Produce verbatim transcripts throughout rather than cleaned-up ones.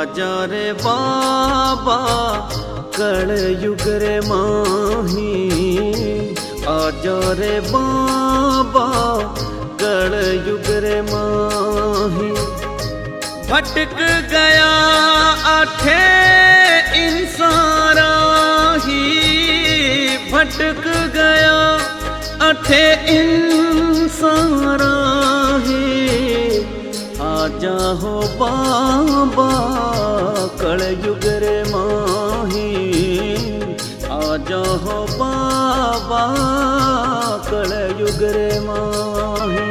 आजा रे बाबा कलयुग रे माही, आजा रे बाबा कलयुग रे माही। भटक गया आठे इंसान राही, भटक गया आठे इंसान राही। आजा हो बाबा कलयुग रे माही, आजा हो बाबा कलयुग रे माही।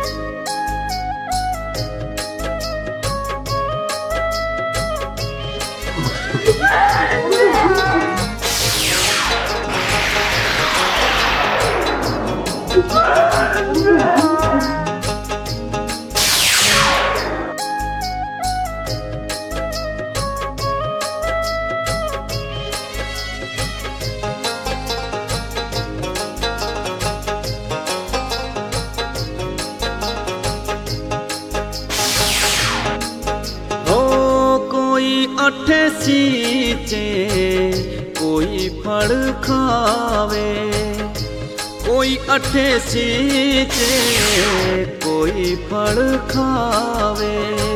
अठे सींचे कोई फल खावे, कोई अठे सींचे कोई फल खावे।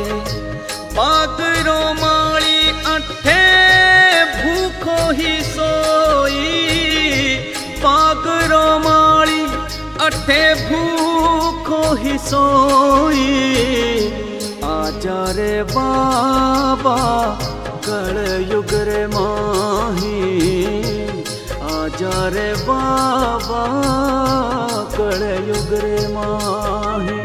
पागरो माली अठे भूखो ही सोई, पागरो माली अठे भूखो ही सोई। आजा रे बाबा कलयुग रे माही, आजा रे बाबा कलयुग रे माही।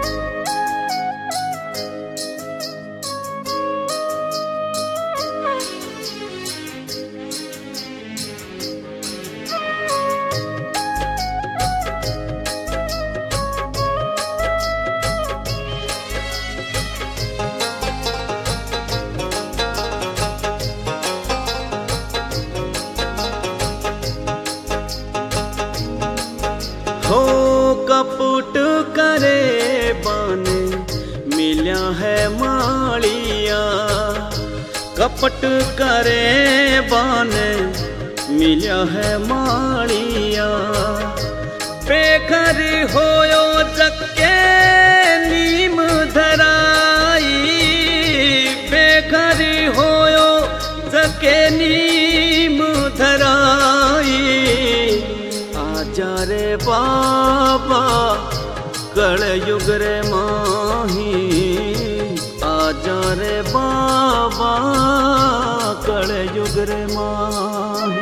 हो कपट करे बाने मिल्या है मालिया, कपट करे बाने मिल्या है मालिया। बेघर होयो जके नीम धराई, बेघर होयो जके नीम धराई। आजा रे बाबा कलयुग रे माही, आजा रे बाबा कलयुग रे माही।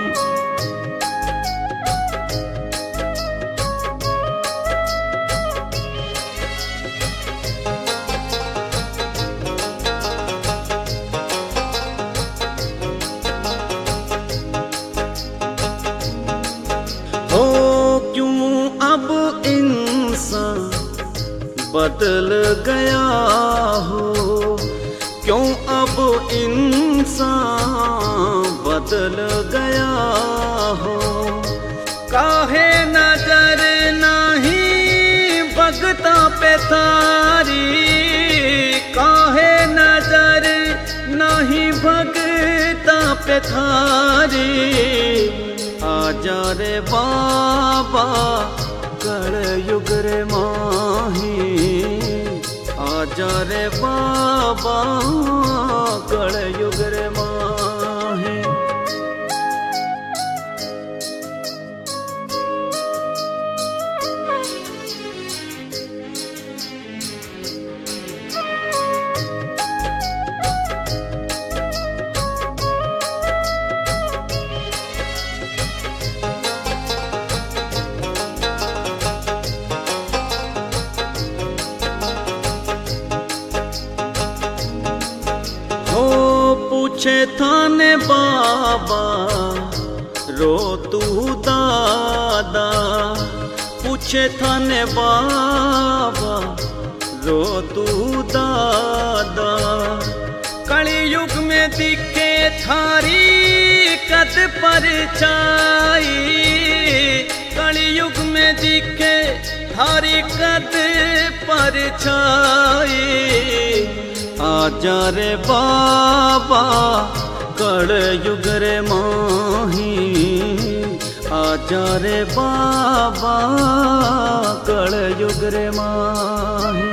अब इंसान बदल गया हो, क्यों अब इंसान बदल गया हो। काहे नजर नहीं भगता पे थारी, काहे नजर नहीं भगता पे थारी। आजा रे बाबा कलयुग रे माही, आजा रे बाबा कलयुग रे माही। पूछे थाने बाबा रो तू दादा, पूछे थाने बाबा रो तू दादा। कलयुग में दिखे थारी कद पर छाई, कलयुग में दिखे थारी कद पर छाई आजा रे बाबा कल युग रे माही आजा रे बाबा कल युग रे माही।